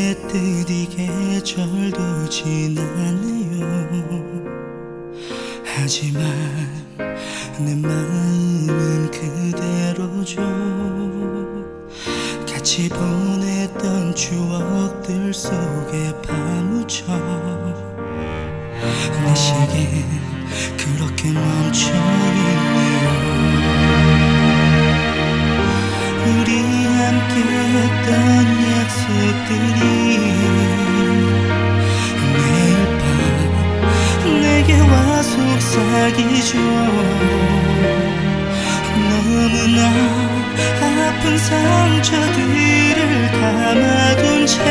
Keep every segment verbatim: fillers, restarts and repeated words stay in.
어느덧 이 계절도 지났네요. 하지만 내 마음은 그대로죠. 같이 보냈던 추억들 속에 파묻혀 내 시계 그렇게 멈춰있네요. 우리 함께 했던 약속들이 매일 밤 내게 와 속삭이죠. 너무나 아픈 상처들을 담아둔 채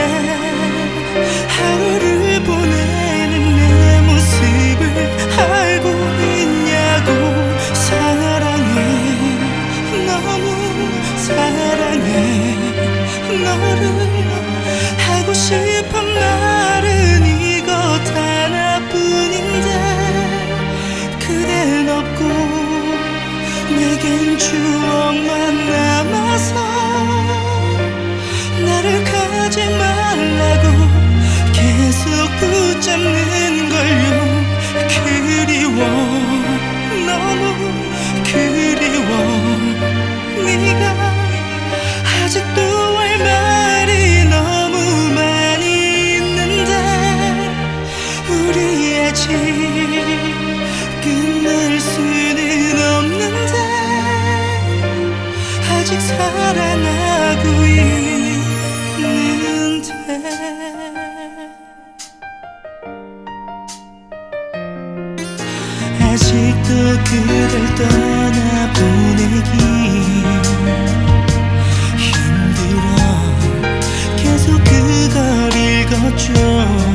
하루를 보내는 내 모습을 알고 있냐고. 사랑해, 너무 사랑해 너를. 하고 싶은 말은 이것 하나뿐인데 그댄 없고 내겐 추억만 남아서 나를 가지 말라고 계속 붙잡는 걸요. 그리워, 너무 그리워. 네가 아직도 할 말이 너무 많이 있는데 우리 아직 끝낼 수는 없는데 아직 살아나고 있는데. 아직도 그댈 떠나보내기 힘들어. 계속 그걸 읽었죠.